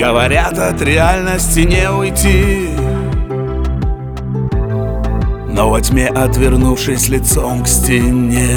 Говорят, от реальности не уйти, но во тьме, отвернувшись лицом к стене,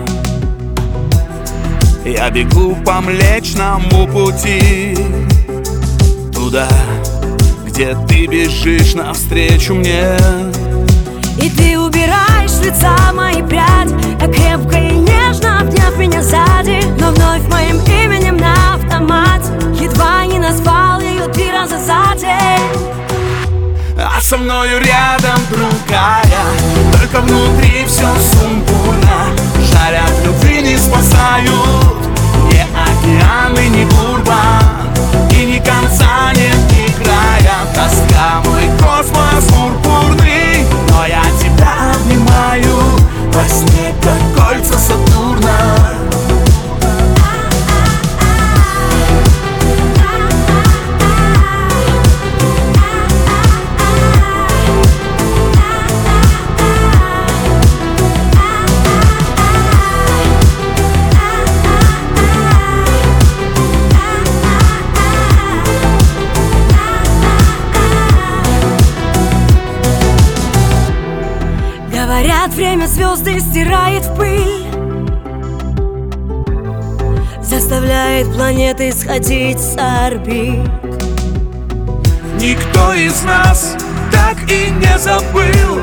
я бегу по Млечному пути, туда, где ты бежишь навстречу мне. И ты убираешь с лица мои пряди, так крепко и нежно обняв меня сзади. Но вновь моим именем на автомате едва не назвал ее 3 раза за день. А со мною рядом другая, только внутри все сумбурно. Жаль, от любви не спасают ни океаны, ни бурбан, и ни конца нет, ни края. Тоска, мой космос пурпурный, но я тебя обнимаю во сне, как кольца Сатурна. Говорят, время звезды стирает в пыль, заставляет планеты сходить с орбит. Никто из нас так и не забыл,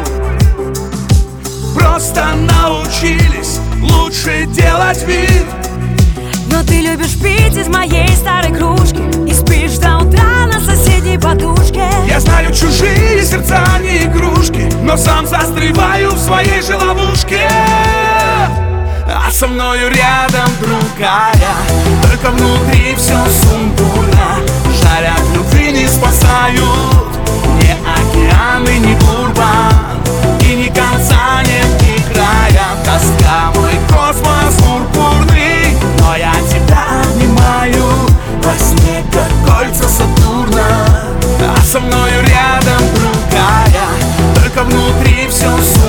просто научились лучше делать вид. Но ты любишь пить из моей старой кружки и спишь до утра на соседней подушке. Я знаю, чужие сердца не игрушки, но сам застреваю в своей же ловушке. А со мною рядом другая, только внутри все сумбурно. Жаль, от любви не спасают ни океаны, ни бурбан, и ни конца нет, ни края. Тоска, мой космос пурпурный, но я тебя обнимаю во сне, как кольца Сатурна. А со мною рядом другая, только внутри все сумбурно.